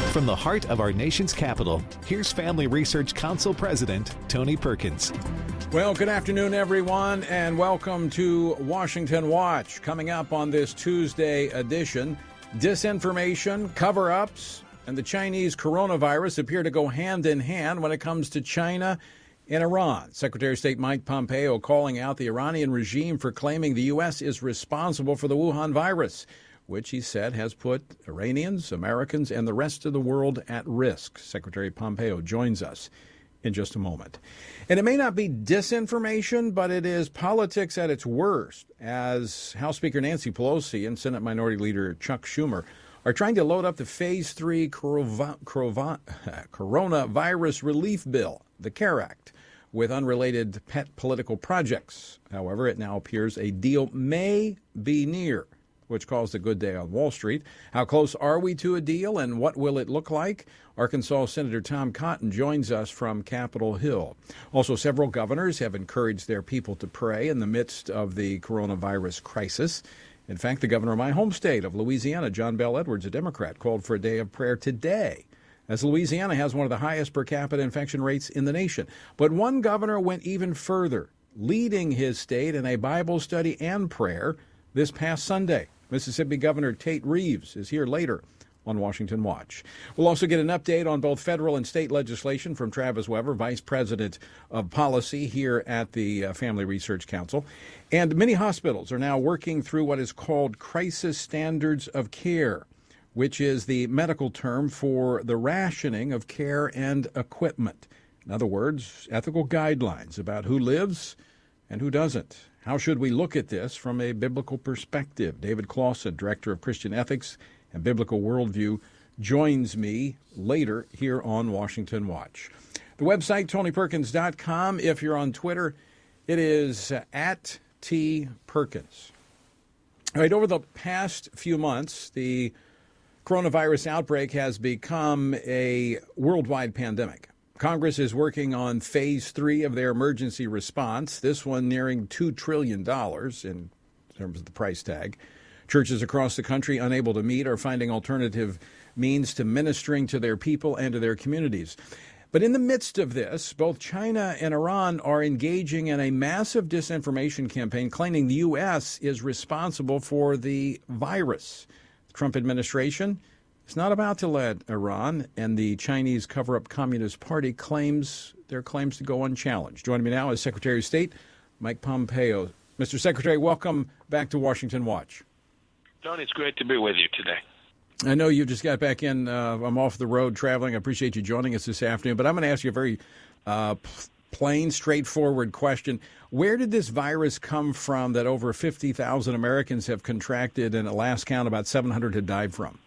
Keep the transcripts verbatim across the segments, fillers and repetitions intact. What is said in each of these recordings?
From the heart of our nation's capital, here's Family Research Council President Tony Perkins. Well, good afternoon, everyone, and welcome to Washington Watch. Coming up on this Tuesday edition, disinformation, cover-ups, and the Chinese coronavirus appear to go hand in hand when it comes to China and Iran. Secretary of State Mike Pompeo calling out the Iranian regime for claiming the U S is responsible for the Wuhan virus, which he said has put Iranians, Americans, and the rest of the world at risk. Secretary Pompeo joins us in just a moment. And it may not be disinformation, but it is politics at its worst, as House Speaker Nancy Pelosi and Senate Minority Leader Chuck Schumer are trying to load up the Phase three coronavirus relief bill, the CARE Act, with unrelated pet political projects. However, it now appears a deal may be near, which caused a good day on Wall Street. How close are we to a deal, and what will it look like? Arkansas Senator Tom Cotton joins us from Capitol Hill. Also, several governors have encouraged their people to pray in the midst of the coronavirus crisis. In fact, the governor of my home state of Louisiana, John Bel Edwards, a Democrat, called for a day of prayer today, as Louisiana has one of the highest per capita infection rates in the nation. But one governor went even further, leading his state in a Bible study and prayer this past Sunday. Mississippi Governor Tate Reeves is here later on Washington Watch. We'll also get an update on both federal and state legislation from Travis Weber, Vice President of Policy here at the uh, Family Research Council. And many hospitals are now working through what is called Crisis Standards of Care, which is the medical term for the rationing of care and equipment. In other words, ethical guidelines about who lives and who doesn't. How should we look at this from a biblical perspective? David Clausen, Director of Christian Ethics and Biblical Worldview, joins me later here on Washington Watch. The website, tony perkins dot com. If you're on Twitter, it is at T Perkins. All right, over the past few months, the coronavirus outbreak has become a worldwide pandemic. Congress is working on phase three of their emergency response, this one nearing two trillion dollars in terms of the price tag. Churches across the country unable to meet are finding alternative means to ministering to their people and to their communities. But in the midst of this, both China and Iran are engaging in a massive disinformation campaign claiming the U S is responsible for the virus. The Trump administration is not about to let Iran and the Chinese cover-up Communist Party claims their claims to go unchallenged. Joining me now is Secretary of State Mike Pompeo. Mister Secretary, welcome back to Washington Watch. Tony, it's great to be with you today. I know you just got back in. Uh, I'm off the road traveling. I appreciate you joining us this afternoon. But I'm going to ask you a very uh, plain, straightforward question. Where did this virus come from that over fifty thousand Americans have contracted, and at last count about seven hundred had died from?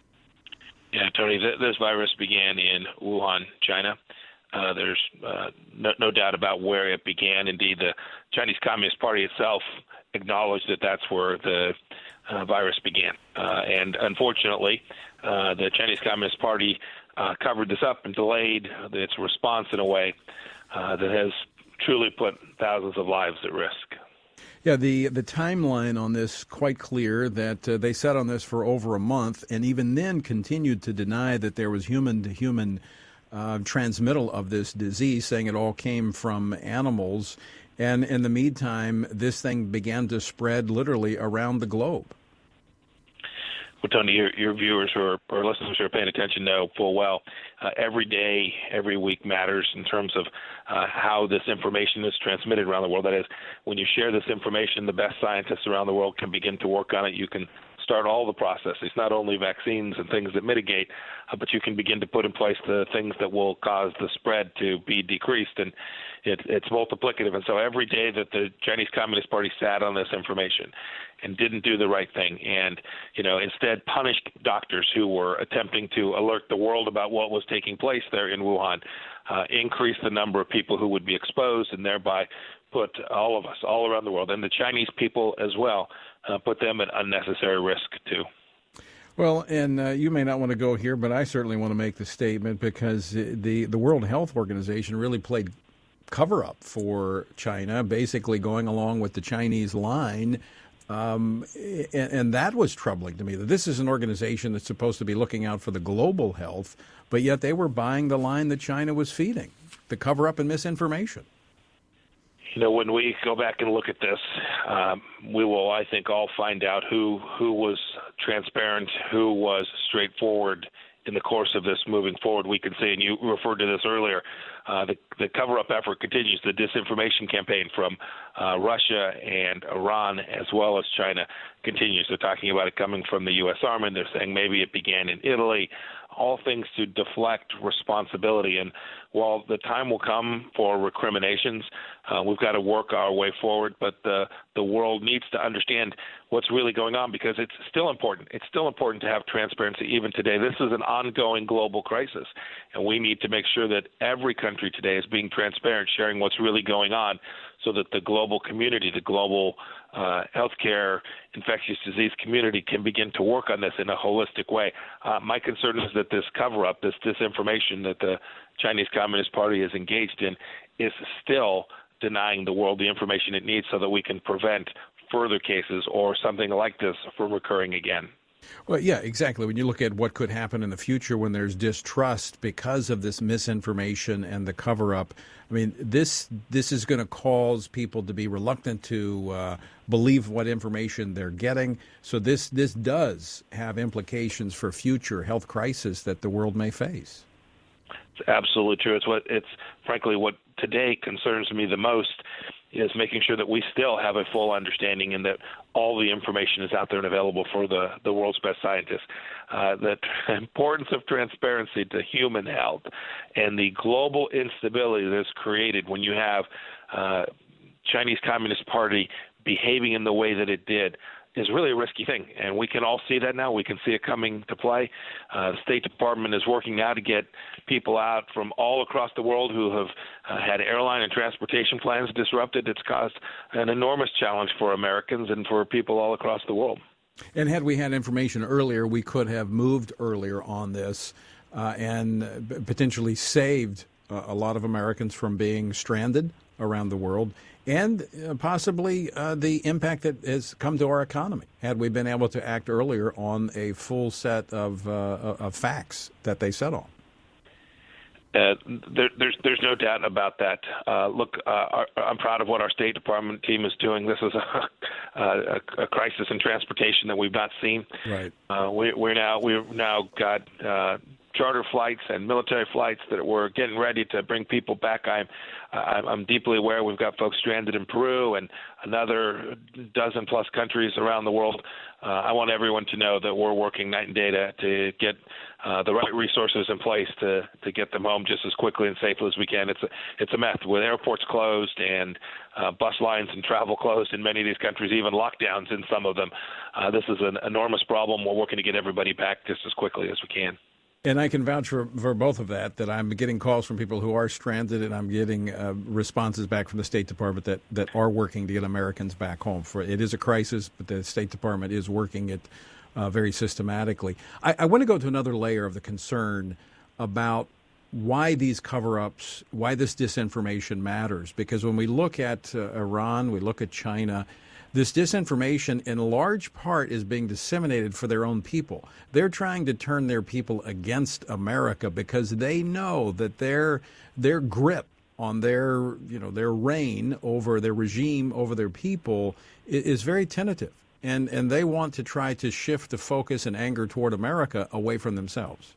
Yeah, Tony, th- this virus began in Wuhan, China. Uh, there's uh, no, no doubt about where it began. Indeed, the Chinese Communist Party itself acknowledged that that's where the uh, virus began. Uh, and unfortunately, uh, the Chinese Communist Party uh, covered this up and delayed its response in a way uh, that has truly put thousands of lives at risk. Yeah, the, the timeline on this quite clear that uh, they sat on this for over a month and even then continued to deny that there was human-to-human uh, transmittal of this disease, saying it all came from animals. And in the meantime, this thing began to spread literally around the globe. Well, Tony, your, your viewers or, or listeners who are paying attention know full well uh, every day, every week matters in terms of uh, how this information is transmitted around the world. That is, when you share this information, the best scientists around the world can begin to work on it. You can start all the processes, not only vaccines and things that mitigate, uh, but you can begin to put in place the things that will cause the spread to be decreased. And it, it's multiplicative. And so every day that the Chinese Communist Party sat on this information and didn't do the right thing and, you know, instead punished doctors who were attempting to alert the world about what was taking place there in Wuhan, uh, increased the number of people who would be exposed and thereby put all of us all around the world and the Chinese people as well, uh, put them at unnecessary risk too. Well, and uh, you may not want to go here, but I certainly want to make the statement because the, the World Health Organization really played cover-up for China, basically going along with the Chinese line Um, and, and that was troubling to me, that this is an organization that's supposed to be looking out for the global health, but yet they were buying the line that China was feeding, the cover-up and misinformation. You know, when we go back and look at this, um, we will, I think, all find out who who was transparent, who was straightforward in the course of this moving forward. We can see, and you referred to this earlier, uh, the, the cover-up effort continues. The disinformation campaign from uh, Russia and Iran, as well as China, continues. They're talking about it coming from the U S Army. They're saying maybe it began in Italy. All things to deflect responsibility. And while the time will come for recriminations, uh, we've got to work our way forward. But the the world needs to understand what's really going on, because it's still important. It's still important to have transparency even today. This is an ongoing global crisis, and we need to make sure that every country today is being transparent, sharing what's really going on, so that the global community, the global uh, healthcare, infectious disease community can begin to work on this in a holistic way. Uh, my concern is that this cover-up, this disinformation that the Chinese Communist Party is engaged in, is still denying the world the information it needs so that we can prevent further cases or something like this from recurring again. Well, yeah, exactly. When you look at what could happen in the future when there's distrust because of this misinformation and the cover-up, I mean, this this is going to cause people to be reluctant to uh, believe what information they're getting. So this this does have implications for future health crises that the world may face. It's absolutely true. It's what it's frankly what today concerns me the most, is making sure that we still have a full understanding and that all the information is out there and available for the, the world's best scientists. Uh, the importance of transparency to human health and the global instability that's created when you have uh, Chinese Communist Party behaving in the way that it did is really a risky thing, and we can all see that now. We can see it coming to play. Uh, the State Department is working now to get people out from all across the world who have uh, had airline and transportation plans disrupted. It's caused an enormous challenge for Americans and for people all across the world. And had we had information earlier, we could have moved earlier on this uh, and potentially saved uh, a lot of Americans from being stranded around the world, and uh, possibly uh, the impact that has come to our economy had we been able to act earlier on a full set of, uh, of facts that they set on. Uh, there, there's there's no doubt about that. Uh, look, uh, our, I'm proud of what our State Department team is doing. This is a, a, a crisis in transportation that we've not seen. Right. Uh, we, we're now we've now got uh, charter flights and military flights that we're getting ready to bring people back. I'm I'm deeply aware we've got folks stranded in Peru and another dozen plus countries around the world. Uh, I want everyone to know that we're working night and day to, to get uh, the right resources in place to, to get them home just as quickly and safely as we can. It's a it's a mess with airports closed and uh, bus lines and travel closed in many of these countries, even lockdowns in some of them. Uh, this is an enormous problem. We're working to get everybody back just as quickly as we can. And I can vouch for, for both of that, that I'm getting calls from people who are stranded, and I'm getting uh, responses back from the State Department that, that are working to get Americans back home. For it is a crisis, but the State Department is working it uh, very systematically. I, I want to go to another layer of the concern about why these cover-ups, why this disinformation matters. Because when we look at uh, Iran, we look at China, this disinformation in large part is being disseminated for their own people. They're trying to turn their people against America because they know that their their grip on their, you know, their reign over their regime, over their people is, is very tentative. And and they want to try to shift the focus and anger toward America away from themselves.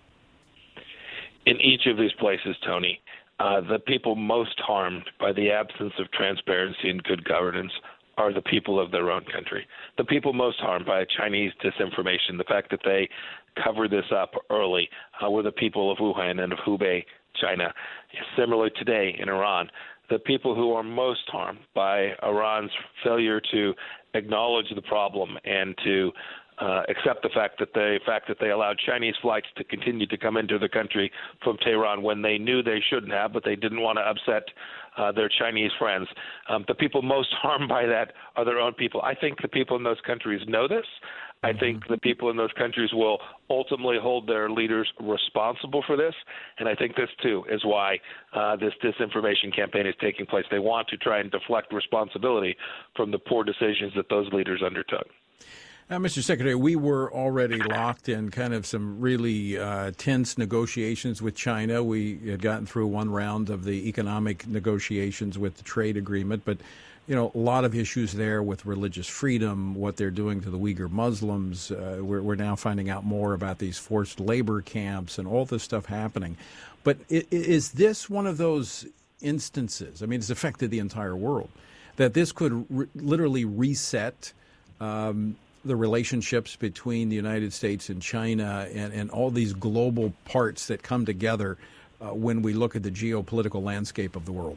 In each of these places, Tony, uh, the people most harmed by the absence of transparency and good governance are the people of their own country. The people most harmed by Chinese disinformation, the fact that they covered this up early, uh, were the people of Wuhan and of Hubei, China. Similarly today in Iran, the people who are most harmed by Iran's failure to acknowledge the problem and to uh, accept the fact that the fact that they allowed Chinese flights to continue to come into the country from Tehran when they knew they shouldn't have, but they didn't want to upset uh, their Chinese friends. Um, the people most harmed by that are their own people. I think the people in those countries know this. I think the people in those countries will ultimately hold their leaders responsible for this. And I think this, too, is why uh, this disinformation campaign is taking place. They want to try and deflect responsibility from the poor decisions that those leaders undertook. Uh, Mister Secretary, we were already locked in kind of some really uh, tense negotiations with China. We had gotten through one round of the economic negotiations with the trade agreement, but you know, a lot of issues there with religious freedom, what they're doing to the Uyghur Muslims. Uh, we're, we're now finding out more about these forced labor camps and all this stuff happening. But is this one of those instances, I mean, it's affected the entire world, that this could re- literally reset um, the relationships between the United States and China and, and all these global parts that come together uh, when we look at the geopolitical landscape of the world?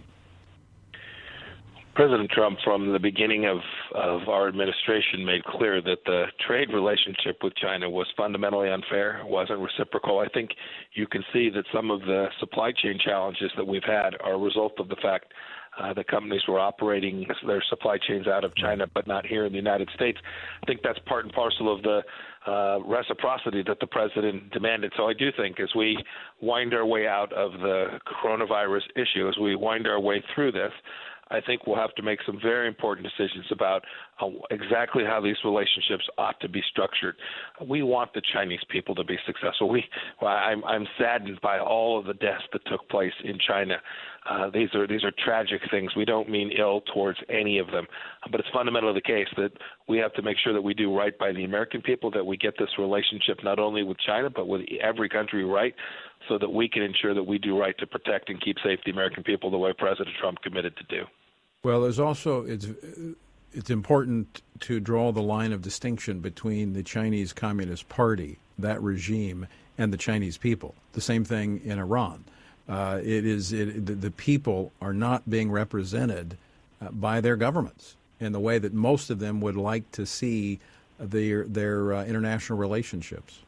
President Trump, from the beginning of, of our administration, made clear that the trade relationship with China was fundamentally unfair. It wasn't reciprocal. I think you can see that some of the supply chain challenges that we've had are a result of the fact uh, that companies were operating their supply chains out of China, but not here in the United States. I think that's part and parcel of the uh, reciprocity that the president demanded. So I do think as we wind our way out of the coronavirus issue, as we wind our way through this, I think we'll have to make some very important decisions about uh, exactly how these relationships ought to be structured. We want the Chinese people to be successful. We, well, I'm, I'm saddened by all of the deaths that took place in China. Uh, these are these are tragic things. We don't mean ill towards any of them, but it's fundamentally the case that we have to make sure that we do right by the American people, that we get this relationship not only with China but with every country right, so that we can ensure that we do right to protect and keep safe the American people the way President Trump committed to do. Well, there's also it's it's important to draw the line of distinction between the Chinese Communist Party, that regime, and the Chinese people. The same thing in Iran. Uh, it is it, the, the people are not being represented uh, by their governments in the way that most of them would like to see their their uh, international relationships.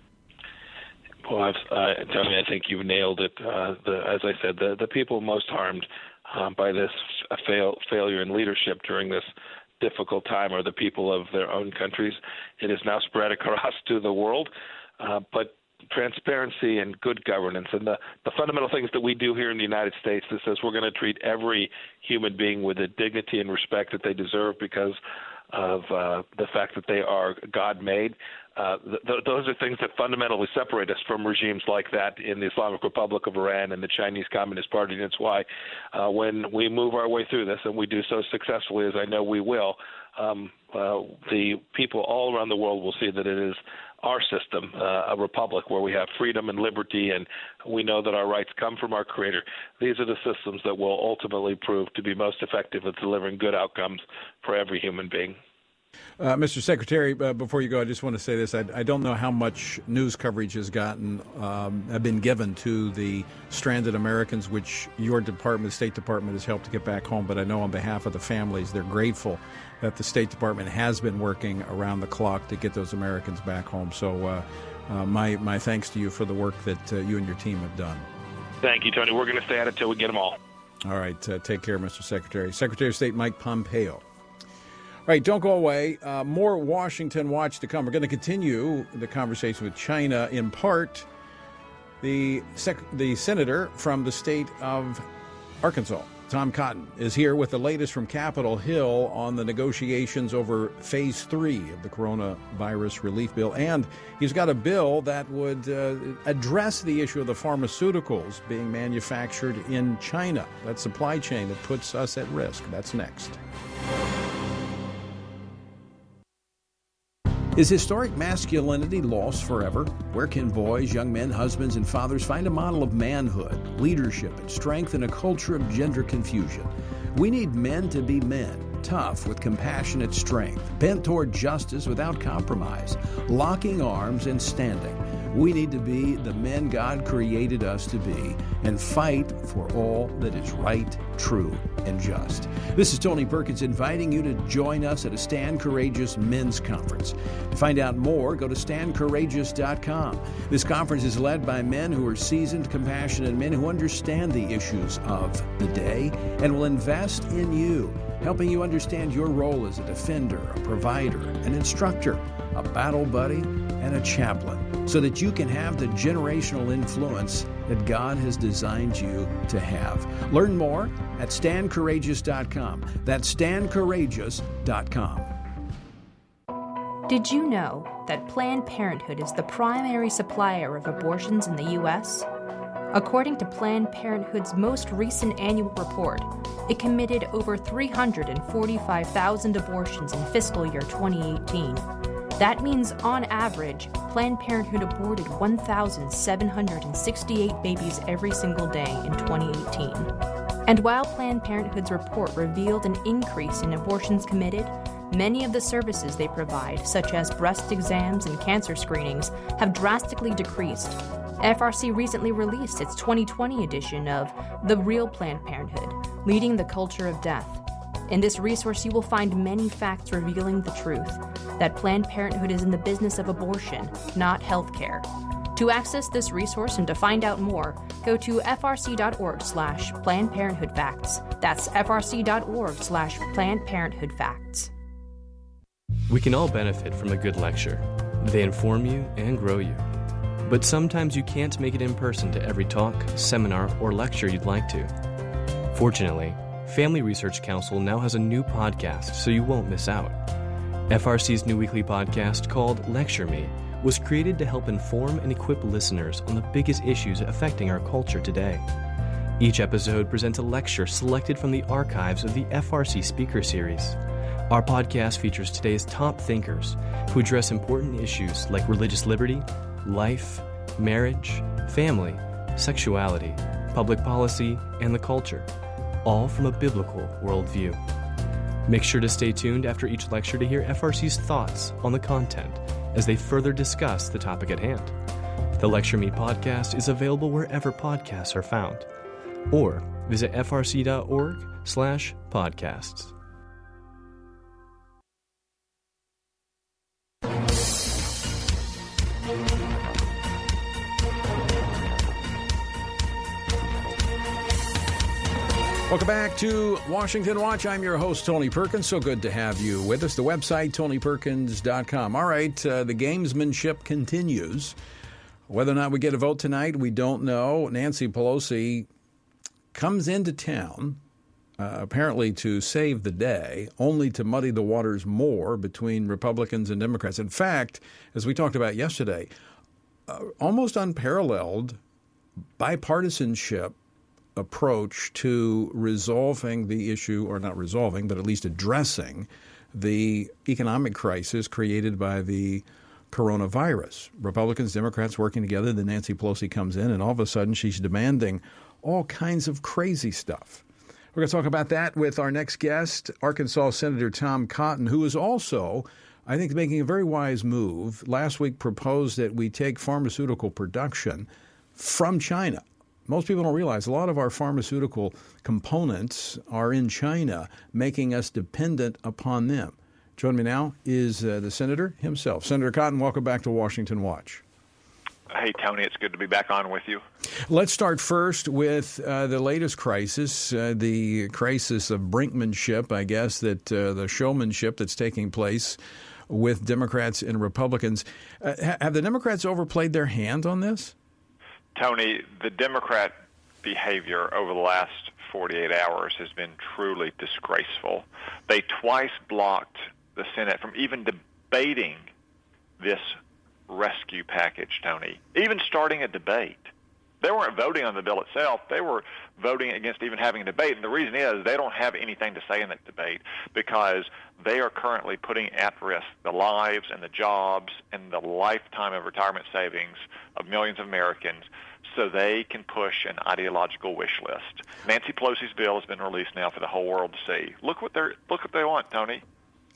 Well, I've, uh, Tony, I think you've nailed it. Uh, the, as I said, the, the people most harmed uh, by this fail, failure in leadership during this difficult time are the people of their own countries. It is now spread across to the world, uh, but transparency and good governance and the, the fundamental things that we do here in the United States that says we're going to treat every human being with the dignity and respect that they deserve because of uh, the fact that they are God-made. Uh, th- those are things that fundamentally separate us from regimes like that in the Islamic Republic of Iran and the Chinese Communist Party. And it's why uh, when we move our way through this, and we do so successfully as I know we will, um, uh, the people all around the world will see that it is our system, uh, a republic where we have freedom and liberty, and we know that our rights come from our Creator. These are the systems that will ultimately prove to be most effective at delivering good outcomes for every human being. Uh, Mister Secretary, uh, before you go, I just want to say this. I, I don't know how much news coverage has gotten, um, have been given to the stranded Americans, which your department, the State Department, has helped to get back home. But I know on behalf of the families, they're grateful that the State Department has been working around the clock to get those Americans back home. So uh, uh, my, my thanks to you for the work that uh, you and your team have done. Thank you, Tony. We're going to stay at it until we get them all. All right. Uh, take care, Mister Secretary. Secretary of State Mike Pompeo. All right, don't go away. Uh, more Washington Watch to come. We're going to continue the conversation with China. In part, the sec- the senator from the state of Arkansas, Tom Cotton, is here with the latest from Capitol Hill on the negotiations over phase three of the coronavirus relief bill. And he's got a bill that would uh, address the issue of the pharmaceuticals being manufactured in China. That supply chain that puts us at risk. That's next. Is historic masculinity lost forever? Where can boys, young men, husbands, and fathers find a model of manhood, leadership, and strength in a culture of gender confusion? We need men to be men, tough with compassionate strength, bent toward justice without compromise, locking arms and standing. We need to be the men God created us to be and fight for all that is right, true, and just. This is Tony Perkins inviting you to join us at a Stand Courageous Men's Conference. To find out more, go to stand courageous dot com. This conference is led by men who are seasoned, compassionate men who understand the issues of the day and will invest in you, helping you understand your role as a defender, a provider, an instructor, a battle buddy, and a chaplain, so that you can have the generational influence that God has designed you to have. Learn more at stand courageous dot com. That's stand courageous dot com. Did you know that Planned Parenthood is the primary supplier of abortions in the U S? According to Planned Parenthood's most recent annual report, it committed over three hundred forty-five thousand abortions in fiscal year twenty eighteen. That means, on average, Planned Parenthood aborted one thousand seven hundred sixty-eight babies every single day in twenty eighteen. And while Planned Parenthood's report revealed an increase in abortions committed, many of the services they provide, such as breast exams and cancer screenings, have drastically decreased. F R C recently released its twenty twenty edition of The Real Planned Parenthood, Leading the Culture of Death. In this resource, you will find many facts revealing the truth, that Planned Parenthood is in the business of abortion, not health care. To access this resource and to find out more, go to frc.org slash Planned Parenthood Facts. That's frc.org slash Planned Parenthood Facts. We can all benefit from a good lecture. They inform you and grow you. But sometimes you can't make it in person to every talk, seminar, or lecture you'd like to. Fortunately, Family Research Council now has a new podcast, so you won't miss out. F R C's new weekly podcast, called Lecture Me, was created to help inform and equip listeners on the biggest issues affecting our culture today. Each episode presents a lecture selected from the archives of the F R C Speaker Series. Our podcast features today's top thinkers who address important issues like religious liberty, life, marriage, family, sexuality, public policy, and the culture, all from a biblical worldview. Make sure to stay tuned after each lecture to hear F R C's thoughts on the content as they further discuss the topic at hand. The Lecture Me podcast is available wherever podcasts are found, or visit frc.org slash podcasts. Welcome back to Washington Watch. I'm your host, Tony Perkins. So good to have you with us. The website, tony perkins dot com. All right, uh, the gamesmanship continues. Whether or not we get a vote tonight, we don't know. Nancy Pelosi comes into town, uh, apparently to save the day, only to muddy the waters more between Republicans and Democrats. In fact, as we talked about yesterday, uh, almost unparalleled bipartisanship approach to resolving the issue, or not resolving, but at least addressing the economic crisis created by the coronavirus. Republicans, Democrats working together, then Nancy Pelosi comes in, and all of a sudden she's demanding all kinds of crazy stuff. We're going to talk about that with our next guest, Arkansas Senator Tom Cotton, who is also, I think, making a very wise move. Last week proposed that we take pharmaceutical production from China. Most people don't realize a lot of our pharmaceutical components are in China, making us dependent upon them. Joining me now is uh, the senator himself. Senator Cotton, welcome back to Washington Watch. Hey, Tony, it's good to be back on with you. Let's start first with uh, the latest crisis, uh, the crisis of brinkmanship, I guess, that uh, the showmanship that's taking place with Democrats and Republicans. Uh, have the Democrats overplayed their hand on this? Tony, the Democrat behavior over the last forty-eight hours has been truly disgraceful. They twice blocked the Senate from even debating this rescue package, Tony, even starting a debate. They weren't voting on the bill itself. They were voting against even having a debate. And the reason is they don't have anything to say in that debate because they are currently putting at risk the lives and the jobs and the lifetime of retirement savings of millions of Americans so they can push an ideological wish list. Nancy Pelosi's bill has been released now for the whole world to see. Look what they're look what they want, Tony.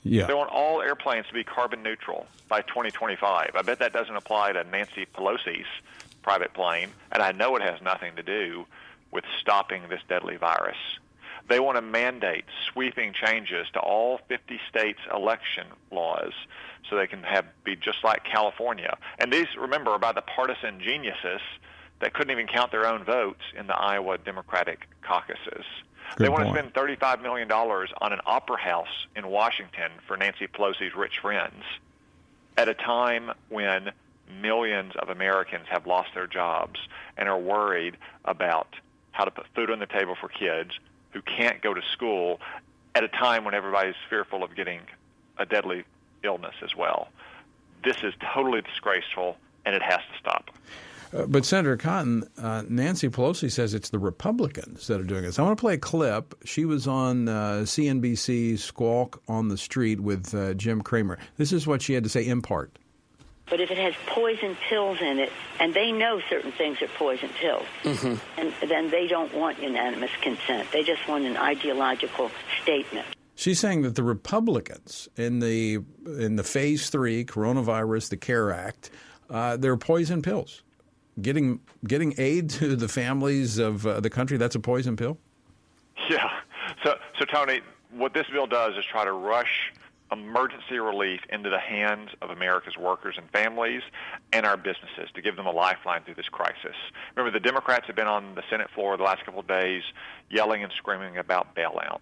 Yeah. They want all airplanes to be carbon neutral by twenty twenty-five. I bet that doesn't apply to Nancy Pelosi's private plane, and I know it has nothing to do with stopping this deadly virus. They want to mandate sweeping changes to all fifty states' election laws so they can have be just like California. And these, remember, are by the partisan geniuses that couldn't even count their own votes in the Iowa Democratic caucuses. Good they want point. to spend thirty-five million dollars on an opera house in Washington for Nancy Pelosi's rich friends at a time when millions of Americans have lost their jobs and are worried about how to put food on the table for kids who can't go to school at a time when everybody's fearful of getting a deadly illness as well. This is totally disgraceful, and it has to stop. Uh, but Senator Cotton, uh, Nancy Pelosi says it's the Republicans that are doing this. I want to play a clip. She was on uh, C N B C's Squawk on the Street with uh, Jim Cramer. This is what she had to say in part. But if it has poison pills in it, and they know certain things are poison pills, mm-hmm. and then they don't want unanimous consent. They just want an ideological statement. She's saying that the Republicans in the in the Phase Three coronavirus, the CARE Act, uh, they're poison pills. Getting getting aid to the families of uh, the country, that's a poison pill? Yeah. So, so Tony, what this bill does is try to rush emergency relief into the hands of America's workers and families and our businesses to give them a lifeline through this crisis. Remember, the Democrats have been on the Senate floor the last couple of days yelling and screaming about bailouts.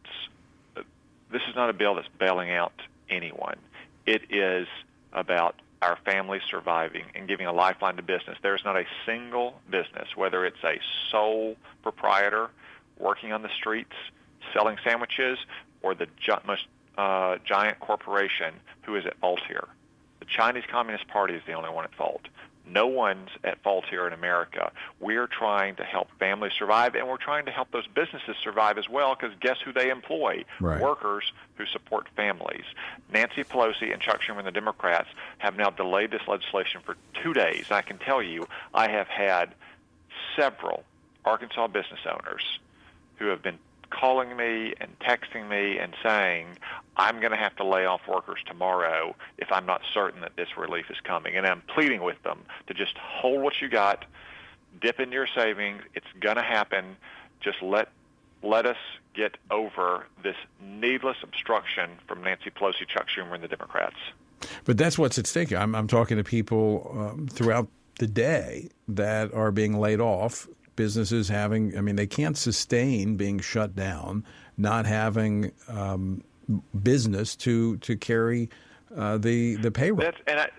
This is not a bill that's bailing out anyone. It is about our families surviving and giving a lifeline to business. There's not a single business, whether it's a sole proprietor working on the streets selling sandwiches or the ju- most uh, giant corporation who is at fault here. The Chinese Communist Party is the only one at fault. No one's at fault here in America. We're trying to help families survive, and we're trying to help those businesses survive as well, because guess who they employ? Right. Workers who support families. Nancy Pelosi and Chuck Schumer and the Democrats have now delayed this legislation for two days. I can tell you I have had several Arkansas business owners who have been calling me and texting me and saying, I'm going to have to lay off workers tomorrow if I'm not certain that this relief is coming. And I'm pleading with them to just hold what you got, dip into your savings. It's going to happen. Just let let us get over this needless obstruction from Nancy Pelosi, Chuck Schumer, and the Democrats. But that's what's at stake. I'm, I'm talking to people um, throughout the day that are being laid off. Businesses having, I mean, they can't sustain being shut down, not having um, business to to carry uh, the the payroll. That's, and I,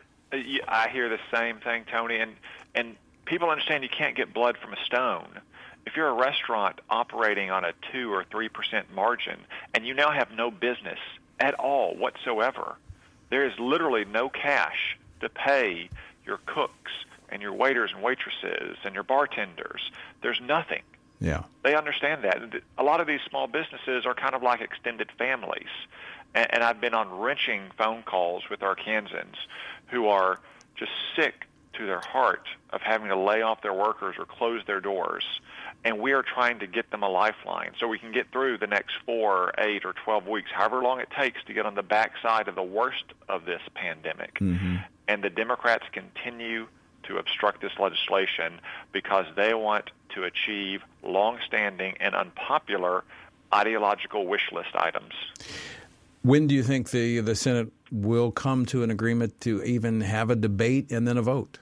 I hear the same thing, Tony. And and people understand you can't get blood from a stone. If you're a restaurant operating on a two or three percent margin, and you now have no business at all whatsoever, there is literally no cash to pay your cooks and your waiters and waitresses and your bartenders. There's nothing. Yeah. They understand that. A lot of these small businesses are kind of like extended families. And, and I've been on wrenching phone calls with Arkansans who are just sick to their heart of having to lay off their workers or close their doors. And we are trying to get them a lifeline so we can get through the next four, eight, or twelve weeks, however long it takes to get on the backside of the worst of this pandemic. Mm-hmm. And the Democrats continue to obstruct this legislation because they want to achieve long-standing and unpopular ideological wish list items. When do you think the the Senate will come to an agreement to even have a debate and then a vote?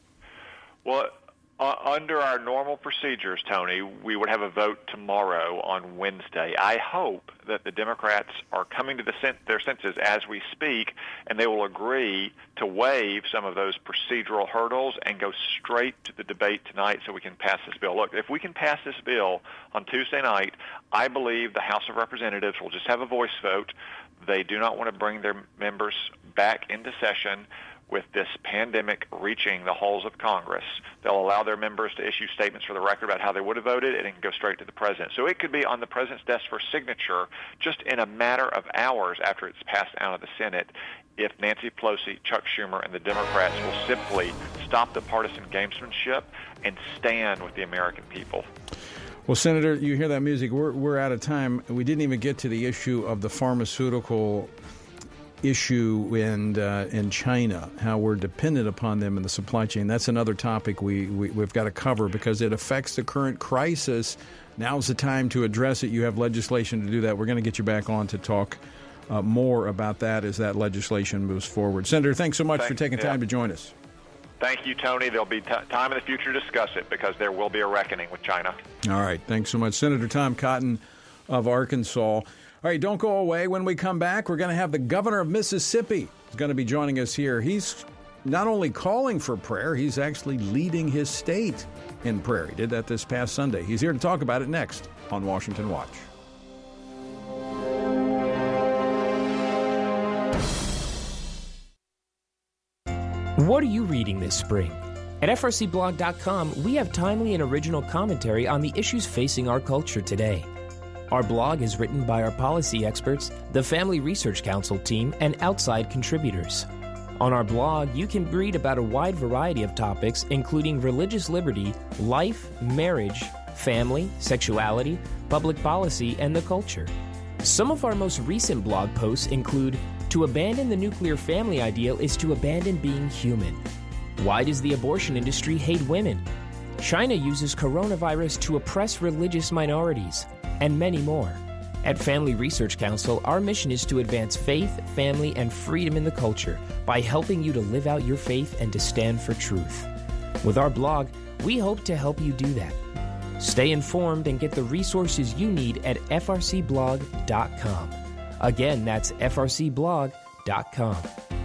Well, uh, under our normal procedures, Tony, we would have a vote tomorrow on Wednesday. I hope that the Democrats are coming to the sen- their senses as we speak, and they will agree to waive some of those procedural hurdles and go straight to the debate tonight so we can pass this bill. Look, if we can pass this bill on Tuesday night, I believe the House of Representatives will just have a voice vote. They do not want to bring their members back into session with this pandemic reaching the halls of Congress. They'll allow their members to issue statements for the record about how they would have voted, and it can go straight to the president. So it could be on the president's desk for signature just in a matter of hours after it's passed out of the Senate if Nancy Pelosi, Chuck Schumer, and the Democrats will simply stop the partisan gamesmanship and stand with the American people. Well, Senator, you hear that music. We're, we're out of time. We didn't even get to the issue of the pharmaceutical issue in uh, in China, how we're dependent upon them in the supply chain. That's another topic we, we, we've got to cover because it affects the current crisis. Now's the time to address it. You have legislation to do that. We're going to get you back on to talk uh, more about that as that legislation moves forward. Senator, thanks so much Thanks, for taking yeah. time to join us. Thank you, Tony. There'll be t- time in the future to discuss it because there will be a reckoning with China. All right. Thanks so much. Senator Tom Cotton of Arkansas. All right, don't go away. When we come back, we're going to have the governor of Mississippi is going to be joining us here. He's not only calling for prayer, he's actually leading his state in prayer. He did that this past Sunday. He's here to talk about it next on Washington Watch. What are you reading this spring? At F R C blog dot com, we have timely and original commentary on the issues facing our culture today. Our blog is written by our policy experts, the Family Research Council team, and outside contributors. On our blog, you can read about a wide variety of topics, including religious liberty, life, marriage, family, sexuality, public policy, and the culture. Some of our most recent blog posts include To abandon the nuclear family ideal is to abandon being human. Why does the abortion industry hate women? China uses coronavirus to oppress religious minorities, and many more. At Family Research Council, our mission is to advance faith, family, and freedom in the culture by helping you to live out your faith and to stand for truth. With our blog, we hope to help you do that. Stay informed and get the resources you need at F R C blog dot com. Again, that's F R C blog dot com.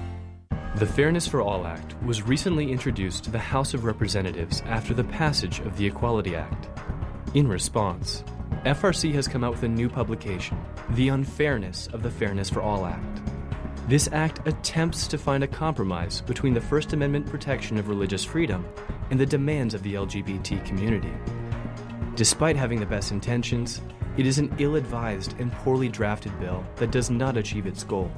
The Fairness for All Act was recently introduced to the House of Representatives after the passage of the Equality Act. In response, F R C has come out with a new publication, The Unfairness of the Fairness for All Act. This act attempts to find a compromise between the First Amendment protection of religious freedom and the demands of the L G B T community. Despite having the best intentions, it is an ill-advised and poorly drafted bill that does not achieve its goal.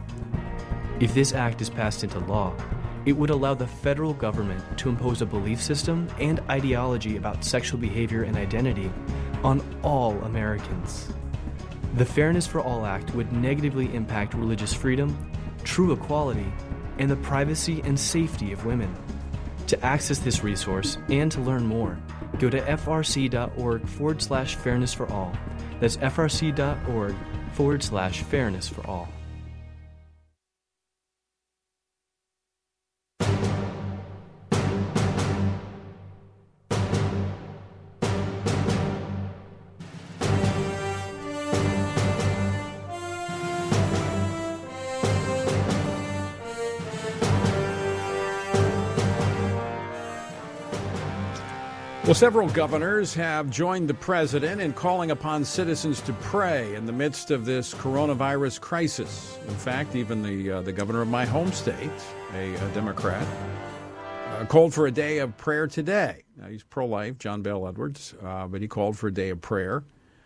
If this act is passed into law, it would allow the federal government to impose a belief system and ideology about sexual behavior and identity on all Americans. The Fairness for All Act would negatively impact religious freedom, true equality, and the privacy and safety of women. To access this resource and to learn more, go to frc.org forward slash fairness for all. That's frc.org forward slash fairness for all. Well, several governors have joined the president in calling upon citizens to pray in the midst of this coronavirus crisis. In fact, even the uh, the governor of my home state, a, a Democrat, uh, called for a day of prayer today. Now, he's pro-life, John Bel Edwards, uh, but he called for a day of prayer.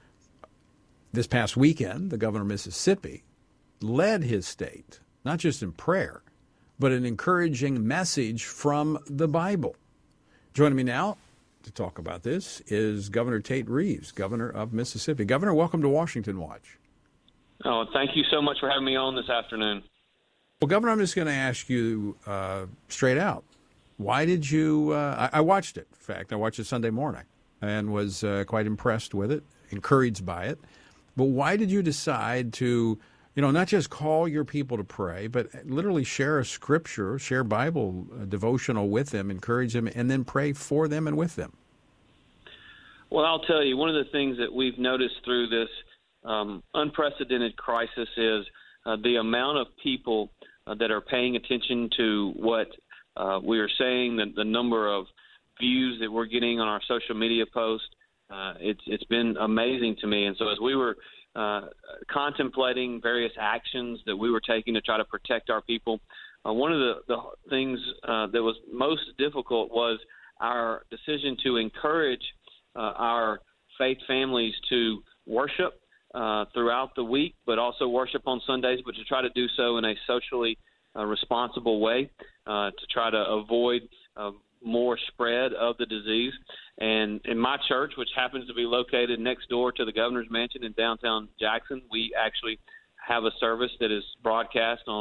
This past weekend, the governor of Mississippi led his state, not just in prayer, but an encouraging message from the Bible. Joining me now to talk about this is Governor Tate Reeves, governor of Mississippi. Governor, welcome to Washington Watch. Oh, thank you so much for having me on this afternoon. Well, Governor, I'm just going to ask you uh, straight out. Why did you uh, – I, I watched it. In fact, I watched it Sunday morning and was uh, quite impressed with it, encouraged by it. But why did you decide to, you know, not just call your people to pray, but literally share a scripture, share Bible uh, devotional with them, encourage them, and then pray for them and with them? Well, I'll tell you, one of the things that we've noticed through this um, unprecedented crisis is uh, the amount of people uh, that are paying attention to what uh, we are saying, the, the number of views that we're getting on our social media posts. Uh, it's it's been amazing to me. And so as we were uh, contemplating various actions that we were taking to try to protect our people, uh, one of the, the things uh, that was most difficult was our decision to encourage uh, our faith families to worship uh, throughout the week, but also worship on Sundays, but to try to do so in a socially uh, responsible way uh, to try to avoid uh, more spread of the disease. And in my church, which happens to be located next door to the governor's mansion in downtown Jackson, we actually have a service that is broadcast on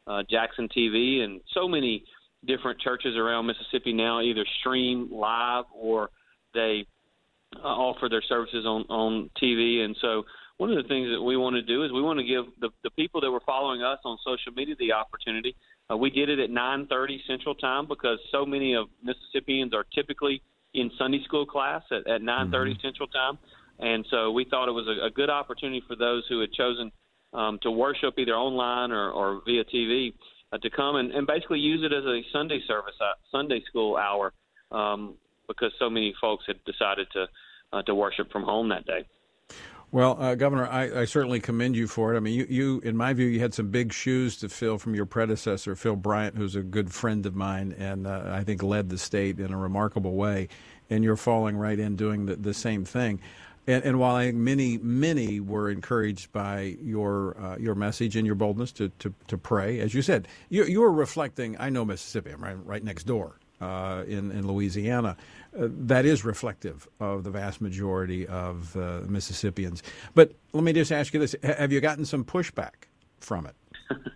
uh, Jackson T V, and so many different churches around Mississippi now either stream live or they uh, offer their services on, on T V. And so one of the things that we want to do is we want to give the, the people that were following us on social media the opportunity. Uh, we did it at nine thirty Central Time because so many of Mississippians are typically in Sunday school class at, at nine thirty mm-hmm. Central Time. And so we thought it was a, a good opportunity for those who had chosen um, to worship either online or, or via T V uh, to come and, and basically use it as a Sunday service, uh, Sunday school hour, um, because so many folks had decided to uh, to worship from home that day. Well, uh, Governor, I, I certainly commend you for it. I mean, you, you, in my view, you had some big shoes to fill from your predecessor, Phil Bryant, who's a good friend of mine and uh, I think led the state in a remarkable way. And you're falling right in doing the, the same thing. And, and while I think many, many were encouraged by your uh, your message and your boldness to, to, to pray, as you said, you, you were reflecting, I know Mississippi, I'm right, right next door uh, in, in Louisiana. Uh, that is reflective of the vast majority of uh, Mississippians. But let me just ask you this. Have you gotten some pushback from it?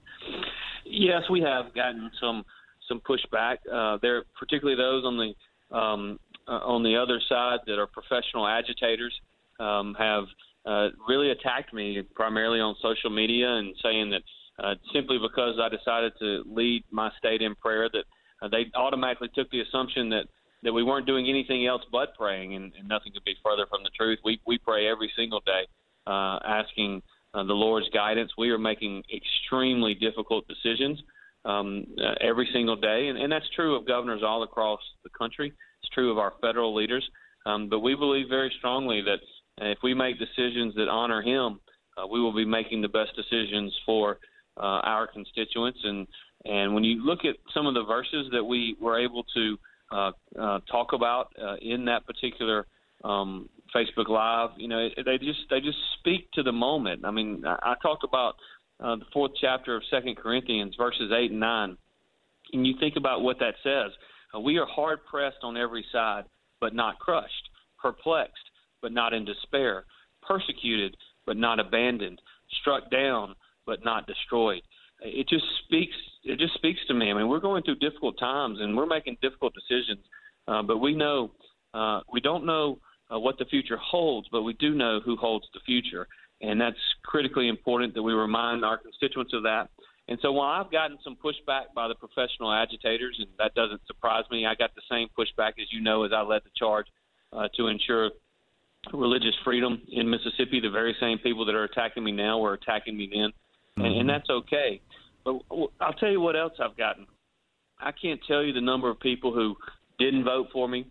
Yes, we have gotten some some pushback. Uh, there, particularly those on the um, uh, on the other side that are professional agitators, um, have uh, really attacked me primarily on social media and saying that uh, simply because I decided to lead my state in prayer that uh, they automatically took the assumption that that we weren't doing anything else but praying, and, and nothing could be further from the truth. We we pray every single day, uh, asking uh, the Lord's guidance. We are making extremely difficult decisions um, uh, every single day, and, and that's true of governors all across the country. It's true of our federal leaders, um, but we believe very strongly that if we make decisions that honor Him, uh, we will be making the best decisions for uh, our constituents. And, and when you look at some of the verses that we were able to Uh, uh, talk about uh, in that particular um, Facebook Live, you know, it, they just they just speak to the moment. I mean, I, I talked about uh, the fourth chapter of Second Corinthians, verses eight and nine, and you think about what that says. Uh, we are hard pressed on every side, but not crushed; perplexed, but not in despair; persecuted, but not abandoned; struck down, but not destroyed. It just speaks. It just speaks to me. I mean, we're going through difficult times, and we're making difficult decisions. Uh, but we know uh, we don't know uh, what the future holds, but we do know who holds the future, and that's critically important that we remind our constituents of that. And so, while I've gotten some pushback by the professional agitators, and that doesn't surprise me, I got the same pushback as you know as I led the charge uh, to ensure religious freedom in Mississippi. The very same people that are attacking me now were attacking me then. And, and that's okay. But I'll tell you what else I've gotten. I can't tell you the number of people who didn't vote for me,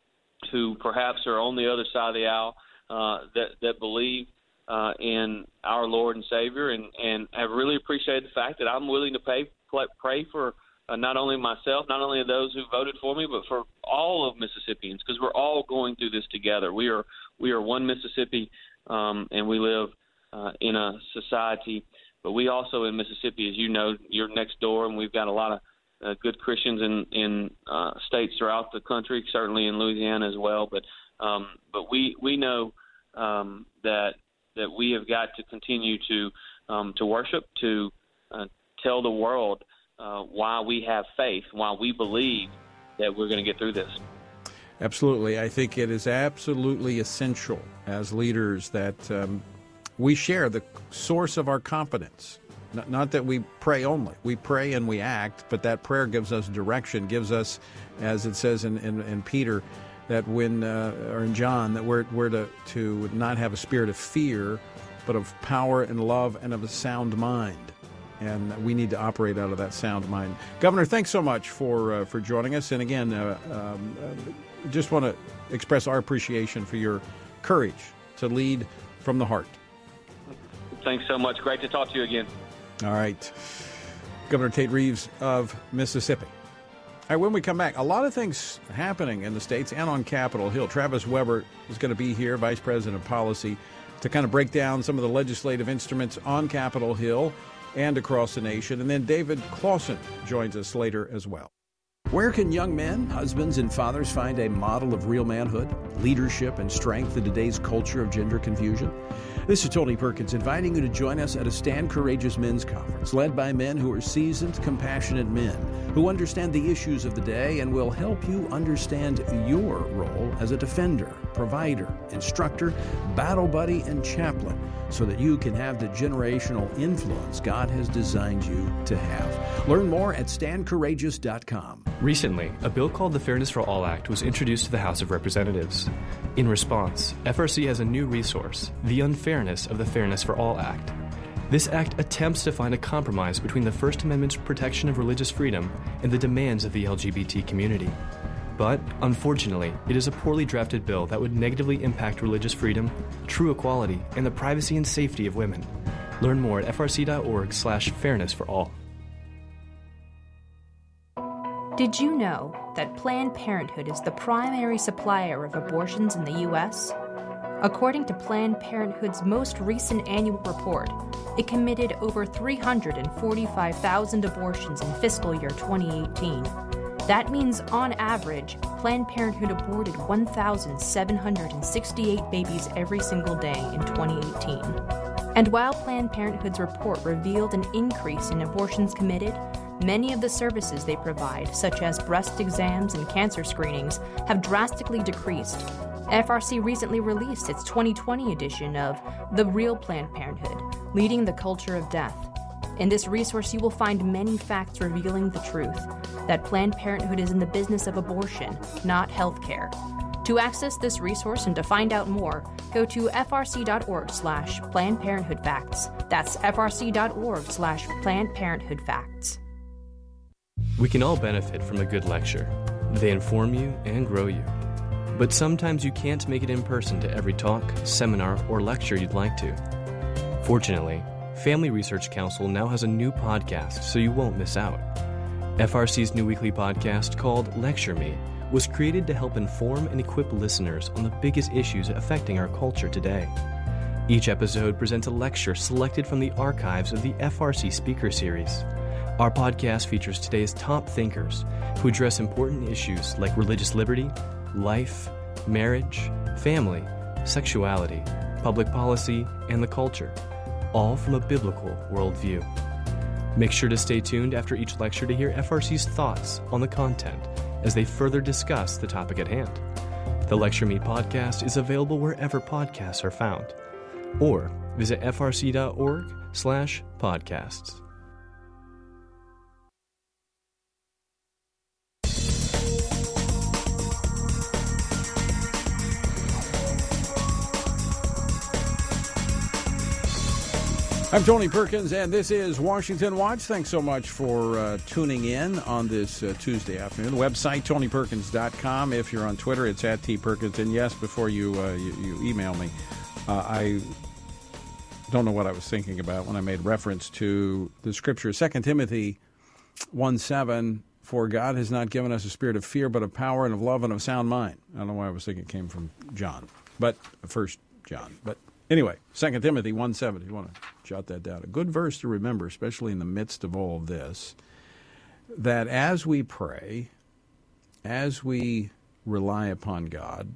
who perhaps are on the other side of the aisle, uh, that, that believe uh, in our Lord and Savior and, and have really appreciated the fact that I'm willing to pay, pray for uh, not only myself, not only those who voted for me, but for all of Mississippians, because we're all going through this together. We are we are one Mississippi, um, and we live uh, in a society. But we also in Mississippi, as you know, you're next door, and we've got a lot of uh, good Christians in, in uh, states throughout the country, certainly in Louisiana as well. But um, but we we know um, that that we have got to continue to um, to worship, to uh, tell the world uh, why we have faith, why we believe that we're going to get through this. Absolutely. I think it is absolutely essential as leaders that um, we share the source of our confidence. Not, not that we pray only. We pray and we act, but that prayer gives us direction, gives us, as it says in, in, in Peter, that when, uh, or in John, that we're, we're to, to not have a spirit of fear, but of power and love and of a sound mind. And we need to operate out of that sound mind. Governor, thanks so much for uh, for joining us. And again, uh, um, uh, just want to express our appreciation for your courage to lead from the heart. Thanks so much. Great to talk to you again. All right. Governor Tate Reeves of Mississippi. All right, when we come back, a lot of things happening in the states and on Capitol Hill. Travis Weber is going to be here, Vice President of Policy, to kind of break down some of the legislative instruments on Capitol Hill and across the nation. And then David Clausen joins us later as well. Where can young men, husbands, and fathers find a model of real manhood, leadership, and strength in today's culture of gender confusion? This is Tony Perkins inviting you to join us at a Stand Courageous Men's Conference led by men who are seasoned, compassionate men who understand the issues of the day and will help you understand your role as a defender, provider, instructor, battle buddy, and chaplain so that you can have the generational influence God has designed you to have. Learn more at stand courageous dot com. Recently, a bill called the Fairness for All Act was introduced to the House of Representatives. In response, F R C has a new resource, the Unfairness of the Fairness for All Act. This act attempts to find a compromise between the First Amendment's protection of religious freedom and the demands of the L G B T community. But, unfortunately, it is a poorly drafted bill that would negatively impact religious freedom, true equality, and the privacy and safety of women. Learn more at f r c dot org slash fairness for all. Did you know that Planned Parenthood is the primary supplier of abortions in the U S? According to Planned Parenthood's most recent annual report, it committed over three hundred forty-five thousand abortions in fiscal year twenty eighteen. That means, on average, Planned Parenthood aborted one thousand seven hundred sixty-eight babies every single day in twenty eighteen. And while Planned Parenthood's report revealed an increase in abortions committed, many of the services they provide, such as breast exams and cancer screenings, have drastically decreased. F R C recently released its twenty twenty edition of The Real Planned Parenthood, Leading the Culture of Death. In this resource, you will find many facts revealing the truth, that Planned Parenthood is in the business of abortion, not health care. To access this resource and to find out more, go to f r c dot org slash Planned Parenthood Facts. That's f r c dot org slash Planned Parenthood Facts. We can all benefit from a good lecture. They inform you and grow you. But sometimes you can't make it in person to every talk, seminar, or lecture you'd like to. Fortunately, Family Research Council now has a new podcast, so you won't miss out. F R C's new weekly podcast, called Lecture Me, was created to help inform and equip listeners on the biggest issues affecting our culture today. Each episode presents a lecture selected from the archives of the F R C Speaker Series. Our podcast features today's top thinkers who address important issues like religious liberty, life, marriage, family, sexuality, public policy, and the culture, all from a biblical worldview. Make sure to stay tuned after each lecture to hear F R C's thoughts on the content as they further discuss the topic at hand. The Lecture Me podcast is available wherever podcasts are found, or visit f r c dot org slash podcasts. I'm Tony Perkins, and this is Washington Watch. Thanks so much for uh, tuning in on this uh, Tuesday afternoon. The website, tony perkins dot com. If you're on Twitter, it's at T Perkins. And yes, before you, uh, you, you email me, uh, I don't know what I was thinking about when I made reference to the scripture, Second Timothy one seven, for God has not given us a spirit of fear, but of power and of love and of sound mind. I don't know why I was thinking it came from John, but First John. But anyway, Second Timothy one seven, if you want to jot that down. A good verse to remember, especially in the midst of all of this, that as we pray, as we rely upon God,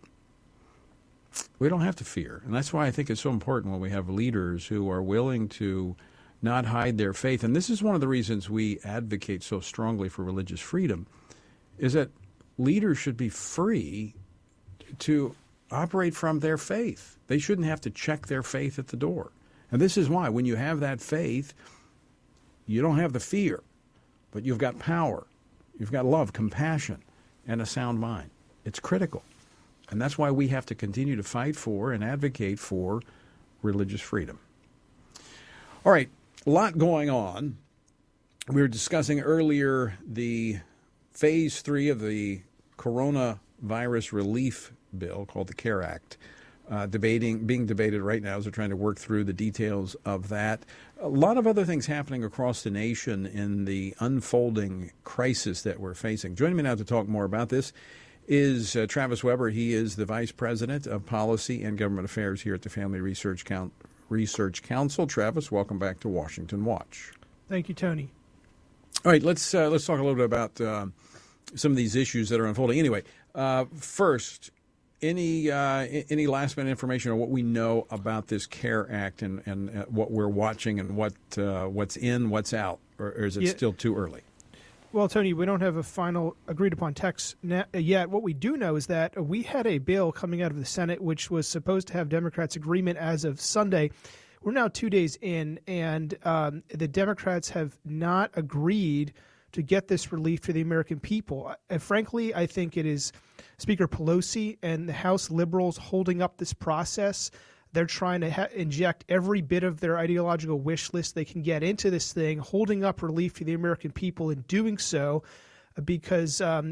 we don't have to fear. And that's why I think it's so important when we have leaders who are willing to not hide their faith. And this is one of the reasons we advocate so strongly for religious freedom, is that leaders should be free to operate from their faith. They shouldn't have to check their faith at the door. And this is why, when you have that faith, you don't have the fear, but you've got power, you've got love, compassion, and a sound mind. It's critical. And that's why we have to continue to fight for and advocate for religious freedom. All right, a lot going on. We were discussing earlier the phase three of the coronavirus relief bill called the CARE Act. Uh, debating, being debated right now as we're trying to work through the details of that. A lot of other things happening across the nation in the unfolding crisis that we're facing. Joining me now to talk more about this is uh, Travis Weber. He is the Vice President of Policy and Government Affairs here at the Family Research, Count- Research Council. Travis, welcome back to Washington Watch. Thank you, Tony. All right, let's uh, let's talk a little bit about uh, some of these issues that are unfolding. Anyway, uh, first, Any uh, any last minute information on what we know about this CARE Act and, and uh, what we're watching and what uh, what's in, what's out, or, or is it yeah. still too early? Well, Tony, we don't have a final agreed upon text yet. What we do know is that we had a bill coming out of the Senate which was supposed to have Democrats' agreement as of Sunday. We're now two days in, and um, the Democrats have not agreed to get this relief to the American people. And frankly, I think it is Speaker Pelosi and the House liberals holding up this process. They're trying to ha- inject every bit of their ideological wish list they can get into this thing, holding up relief to the American people in doing so, because um,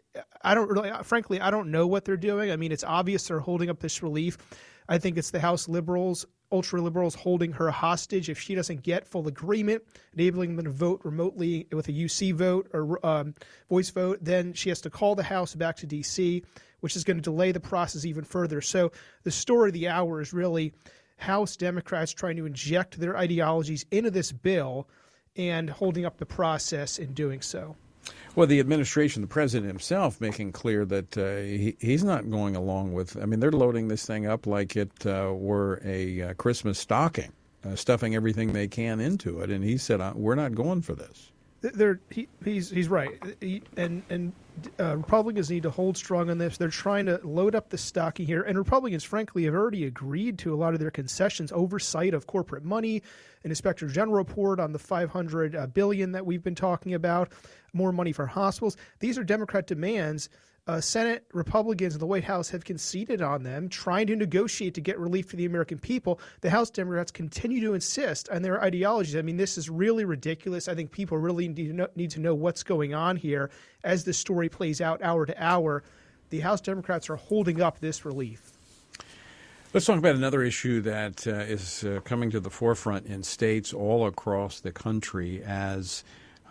I don't really, frankly, I don't know what they're doing. I mean, it's obvious they're holding up this relief. I think it's the House liberals, ultra liberals, holding her hostage. If she doesn't get full agreement, enabling them to vote remotely with a U C vote or um, voice vote, then she has to call the House back to D C, which is going to delay the process even further. So the story of the hour is really House Democrats trying to inject their ideologies into this bill and holding up the process in doing so. Well, the administration, the president himself, making clear that uh, he, he's not going along with. I mean, they're loading this thing up like it uh, were a uh, Christmas stocking, uh, stuffing everything they can into it. And he said, "We're not going for this." They're, he, he's he's right, he, and and uh, Republicans need to hold strong on this. They're trying to load up the stocking here, and Republicans, frankly, have already agreed to a lot of their concessions, oversight of corporate money, an Inspector General report on the five hundred billion dollars that we've been talking about, more money for hospitals. These are Democrat demands. Uh, Senate Republicans and the White House have conceded on them, trying to negotiate to get relief to the American people. The House Democrats continue to insist on their ideologies. I mean, this is really ridiculous. I think people really need to know, need to know what's going on here as the story plays out hour to hour. The House Democrats are holding up this relief. Let's talk about another issue that uh, is uh, coming to the forefront in states all across the country as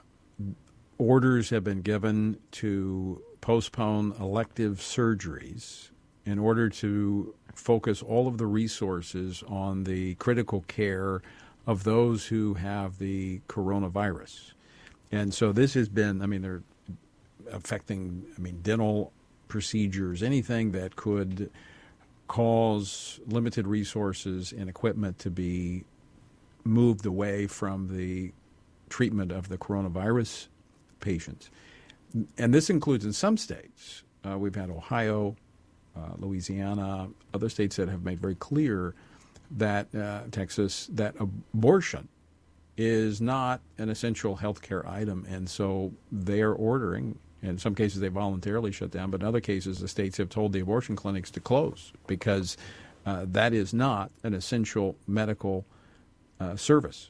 orders have been given to postpone elective surgeries in order to focus all of the resources on the critical care of those who have the coronavirus. And so this has been, I mean, they're affecting, I mean, dental procedures, anything that could cause limited resources and equipment to be moved away from the treatment of the coronavirus patients. And this includes in some states, uh, we've had Ohio, uh, Louisiana, other states that have made very clear that, uh, Texas, that abortion is not an essential health care item. And so they are ordering, in some cases they voluntarily shut down, but in other cases the states have told the abortion clinics to close because uh, that is not an essential medical uh, service.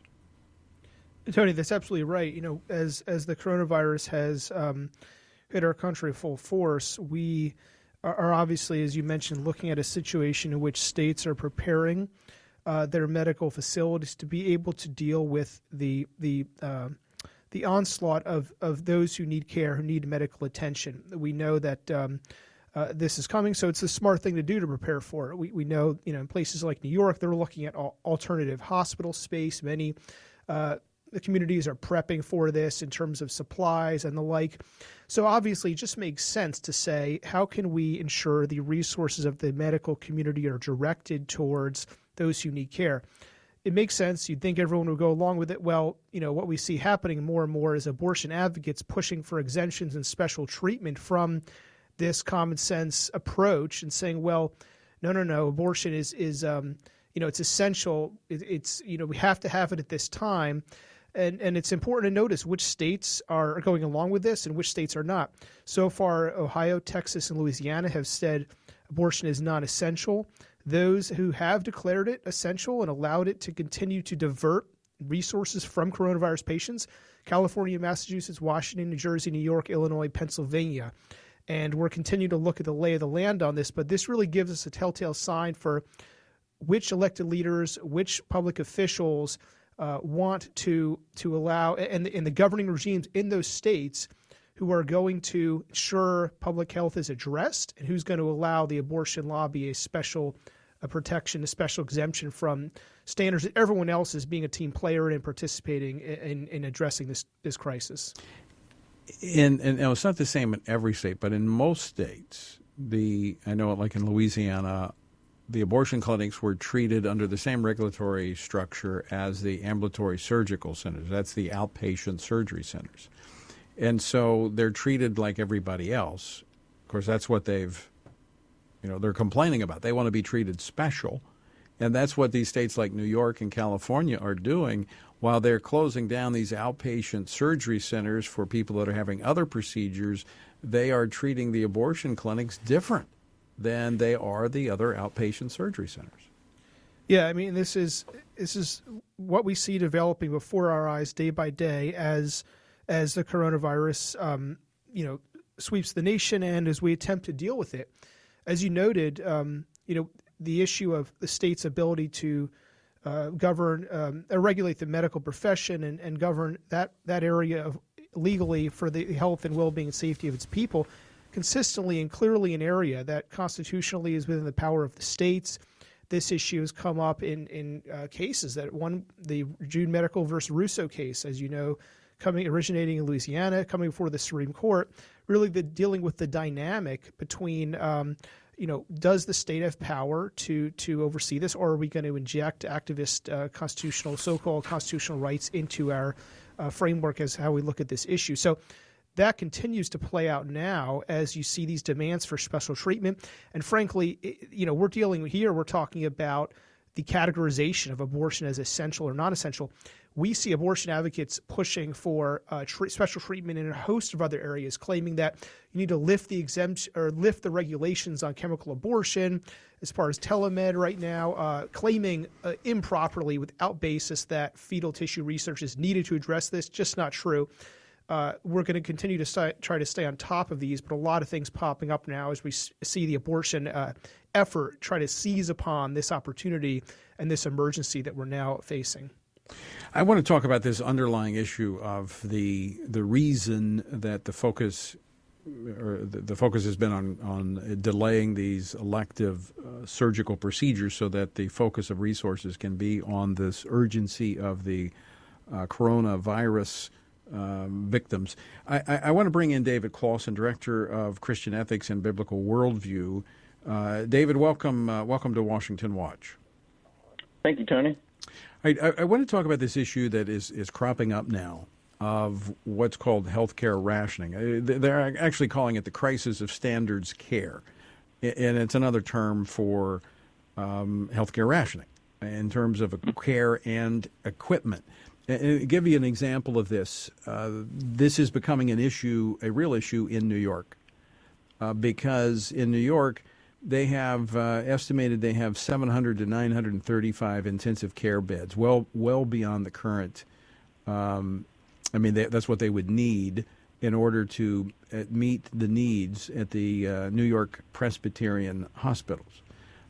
Tony, that's absolutely right. You know, as as the coronavirus has um, hit our country full force, we are, are obviously, as you mentioned, looking at a situation in which states are preparing uh, their medical facilities to be able to deal with the the uh, the onslaught of, of those who need care, who need medical attention. We know that um, uh, this is coming, so it's a smart thing to do to prepare for it. We we know, you know, in places like New York, they're looking at al- alternative hospital space. Many uh, The communities are prepping for this in terms of supplies and the like. So obviously it just makes sense to say, how can we ensure the resources of the medical community are directed towards those who need care? It makes sense. You'd think everyone would go along with it. Well, you know, what we see happening more and more is abortion advocates pushing for exemptions and special treatment from this common sense approach and saying, well, no, no, no, abortion is, is um, you know, it's essential. It, it's, you know, we have to have it at this time. And and it's important to notice which states are going along with this and which states are not. So far, Ohio, Texas, and Louisiana have said abortion is not essential. Those who have declared it essential and allowed it to continue to divert resources from coronavirus patients, California, Massachusetts, Washington, New Jersey, New York, Illinois, Pennsylvania. And we're continuing to look at the lay of the land on this, but this really gives us a telltale sign for which elected leaders, which public officials Uh, want to to allow, and, and the governing regimes in those states who are going to ensure public health is addressed and who's going to allow the abortion lobby a special a protection, a special exemption from standards that everyone else is being a team player and participating in, in addressing this, this crisis. And, and you know, it's not the same in every state, but in most states, the I know like in Louisiana, the abortion clinics were treated under the same regulatory structure as the ambulatory surgical centers. That's the outpatient surgery centers. And so they're treated like everybody else. Of course, that's what they've, you know, they're complaining about. They want to be treated special. And that's what these states like New York and California are doing while they're closing down these outpatient surgery centers for people that are having other procedures. They are treating the abortion clinics different than they are the other outpatient surgery centers. Yeah, I mean, this is this is what we see developing before our eyes day by day as as the coronavirus, um, you know, sweeps the nation and as we attempt to deal with it. As you noted, um, you know, the issue of the state's ability to uh, govern, um, uh, regulate the medical profession and, and govern that, that area of legally for the health and well-being and safety of its people, consistently and clearly an area that constitutionally is within the power of the states. This issue has come up in, in uh, cases that one, the June Medical versus Russo case, as you know, coming originating in Louisiana, coming before the Supreme Court, really the dealing with the dynamic between, um, you know, does the state have power to to oversee this, or are we going to inject activist uh, constitutional, so-called constitutional rights into our uh, framework as how we look at this issue? So that continues to play out now as you see these demands for special treatment. And frankly, it, you know, we're dealing here, we're talking about the categorization of abortion as essential or non-essential. We see abortion advocates pushing for uh, tr- special treatment in a host of other areas, claiming that you need to lift the exemption or lift the regulations on chemical abortion as far as telemed right now, uh, claiming uh, improperly without basis that fetal tissue research is needed to address this. Just not true. Uh, we're going to continue to st- try to stay on top of these, but a lot of things popping up now as we s- see the abortion uh, effort try to seize upon this opportunity and this emergency that we're now facing. I want to talk about this underlying issue of the the reason that the focus or the, the focus has been on, on delaying these elective uh, surgical procedures so that the focus of resources can be on this urgency of the uh, coronavirus um, victims. I, I, I want to bring in David Closson, Director of Christian Ethics and Biblical Worldview. Uh, David, welcome uh, welcome to Washington Watch. Thank you, Tony. I, I, I want to talk about this issue that is, is cropping up now of what's called healthcare rationing. They're actually calling it the crisis of standards care, and it's another term for um, healthcare rationing in terms of care and equipment. And to give you an example of this, uh, this is becoming an issue, a real issue in New York, uh, because in New York, they have uh, estimated they have seven hundred to nine hundred thirty-five intensive care beds, well well beyond the current. Um, I mean, they, that's what they would need in order to uh, meet the needs at the uh, New York Presbyterian hospitals,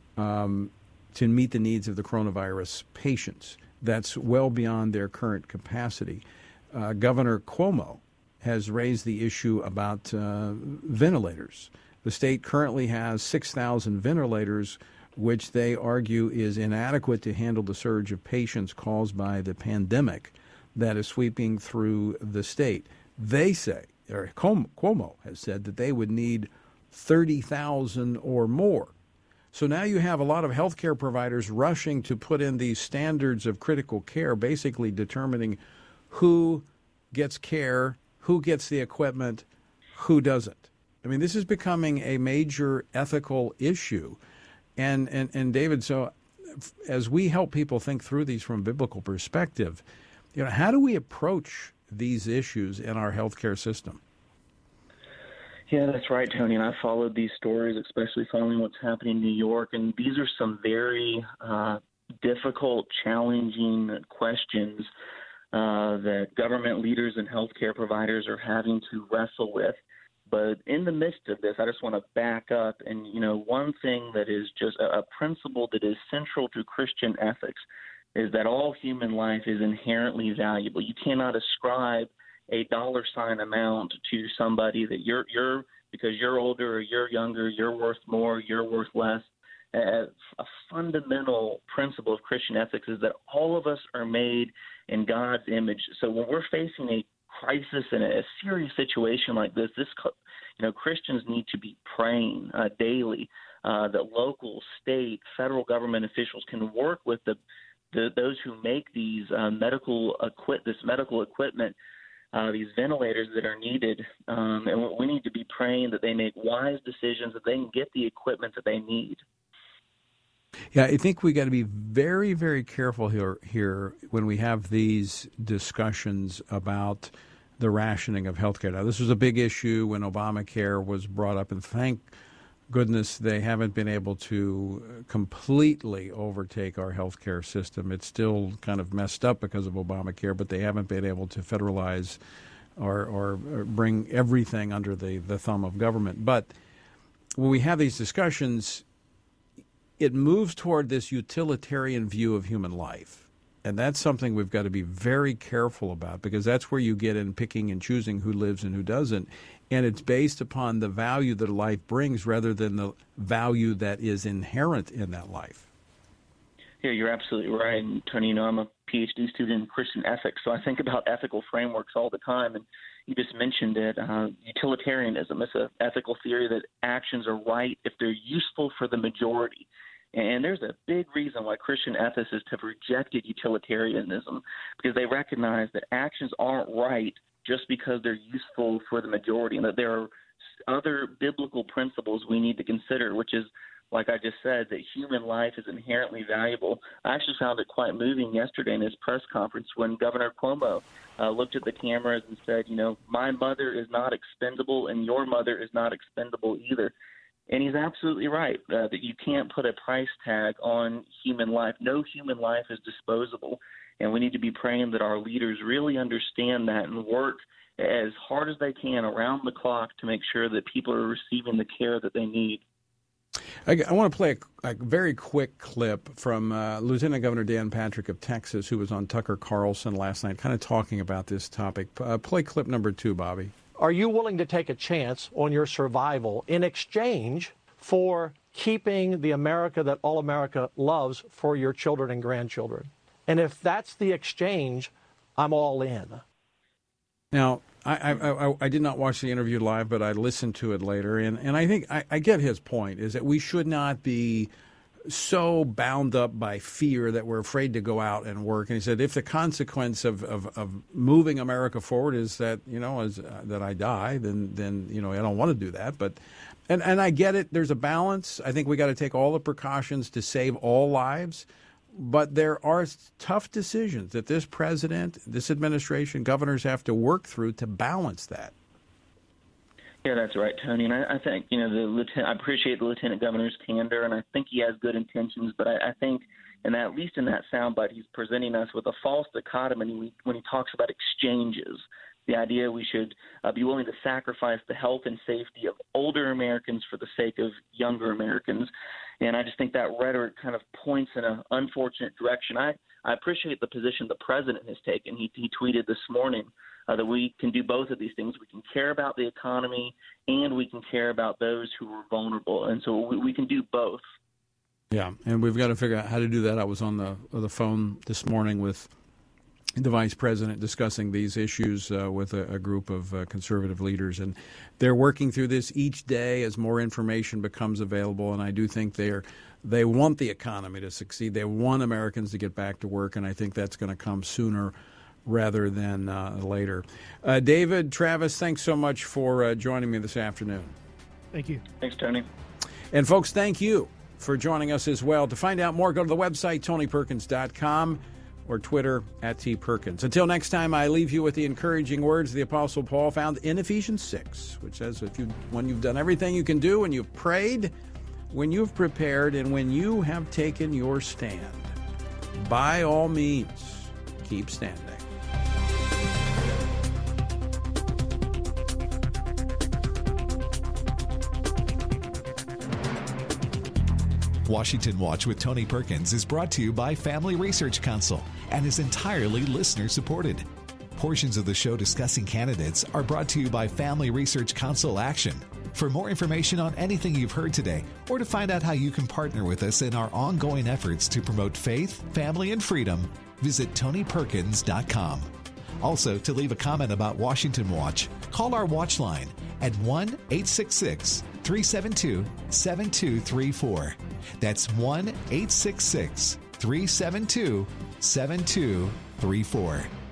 um, to meet the needs of the coronavirus patients. That's well beyond their current capacity. Uh, Governor Cuomo has raised the issue about uh, ventilators. The state currently has six thousand ventilators, which they argue is inadequate to handle the surge of patients caused by the pandemic that is sweeping through the state. They say, or Cuomo has said, that they would need thirty thousand or more. So now you have a lot of healthcare providers rushing to put in these standards of critical care, basically determining who gets care, who gets the equipment, who doesn't. I mean, this is becoming a major ethical issue. And, and, and David, so as we help people think through these from a biblical perspective, you know, how do we approach these issues in our healthcare system? Yeah, that's right, Tony. And I followed these stories, especially following what's happening in New York. And these are some very uh, difficult, challenging questions uh, that government leaders and healthcare providers are having to wrestle with. But in the midst of this, I just want to back up. And, you know, one thing that is just a, a principle that is central to Christian ethics is that all human life is inherently valuable. You cannot ascribe a dollar sign amount to somebody that you're, you're because you're older or you're younger, you're worth more, you're worth less. Uh, a fundamental principle of Christian ethics is that all of us are made in God's image. So when we're facing a crisis in a serious situation like this, this, you know, Christians need to be praying uh, daily uh, that local, state, federal government officials can work with the, the those who make these uh, medical equip this medical equipment, uh, these ventilators that are needed, um, and we need to be praying that they make wise decisions, that they can get the equipment that they need. Yeah, I think we got to be very, very careful here here when we have these discussions about the rationing of health care. Now, this was a big issue when Obamacare was brought up, and thank goodness they haven't been able to completely overtake our health care system. It's still kind of messed up because of Obamacare, but they haven't been able to federalize or, or, or bring everything under the, the thumb of government. But when we have these discussions, it moves toward this utilitarian view of human life. And that's something we've got to be very careful about, because that's where you get in picking and choosing who lives and who doesn't. And it's based upon the value that life brings rather than the value that is inherent in that life. Yeah, you're absolutely right. And Tony, you know, I'm a P H D student in Christian ethics, so I think about ethical frameworks all the time. And you just mentioned it, uh, utilitarianism. It's an ethical theory that actions are right if they're useful for the majority. And there's a big reason why Christian ethicists have rejected utilitarianism, because they recognize that actions aren't right just because they're useful for the majority, and that there are other biblical principles we need to consider, which is, like I just said, that human life is inherently valuable. I actually found it quite moving yesterday in his press conference when Governor Cuomo uh, looked at the cameras and said, you know, my mother is not expendable and your mother is not expendable either. And he's absolutely right uh, that you can't put a price tag on human life. No human life is disposable, and we need to be praying that our leaders really understand that and work as hard as they can around the clock to make sure that people are receiving the care that they need. I, I want to play a, a very quick clip from uh, Lieutenant Governor Dan Patrick of Texas, who was on Tucker Carlson last night, kind of talking about this topic. Uh, play clip number two, Bobby. Are you willing to take a chance on your survival in exchange for keeping the America that all America loves for your children and grandchildren? And if that's the exchange, I'm all in. Now, I, I, I, I did not watch the interview live, but I listened to it later, and, and I think I, I get his point, is that we should not be so bound up by fear that we're afraid to go out and work. And he said, if the consequence of, of, of moving America forward is that, you know, is, uh, that I die, then, then, you know, I don't want to do that. But, and, and I get it. There's a balance. I think we got to take all the precautions to save all lives. But there are tough decisions that this president, this administration, governors have to work through to balance that. Yeah, that's right, Tony. And I, I think, you know, the lieutenant, I appreciate the lieutenant governor's candor, and I think he has good intentions. But I, I think, and at least in that soundbite, he's presenting us with a false dichotomy when he talks about exchanges. The idea we should uh, be willing to sacrifice the health and safety of older Americans for the sake of younger Americans. And I just think that rhetoric kind of points in an unfortunate direction. I, I appreciate the position the president has taken. He, he tweeted this morning uh, that we can do both of these things. We can care about the economy and we can care about those who are vulnerable. And so we, we can do both. Yeah, and we've got to figure out how to do that. I was on the, the phone this morning with the vice president discussing these issues uh, with a, a group of uh, conservative leaders, and they're working through this each day as more information becomes available. And I do think they're they want the economy to succeed. They want Americans to get back to work, and I think that's going to come sooner rather than uh, later. Uh, David, Travis, thanks so much for uh, joining me this afternoon. Thank you. Thanks, Tony. And folks, thank you for joining us as well. To find out more, go to the website tony perkins dot com. or Twitter at T Perkins. Until next time, I leave you with the encouraging words of the Apostle Paul found in Ephesians six, which says, "If you, when you've done everything you can do, and you've prayed, when you've prepared, and when you have taken your stand, by all means, keep standing." Washington Watch with Tony Perkins is brought to you by Family Research Council and is entirely listener-supported. Portions of the show discussing candidates are brought to you by Family Research Council Action. For more information on anything you've heard today, or to find out how you can partner with us in our ongoing efforts to promote faith, family, and freedom, visit tony perkins dot com. Also, to leave a comment about Washington Watch, call our watch line at one eight six six, three seven two, seven two three four. That's one eight six six, three seven two, seven two three four.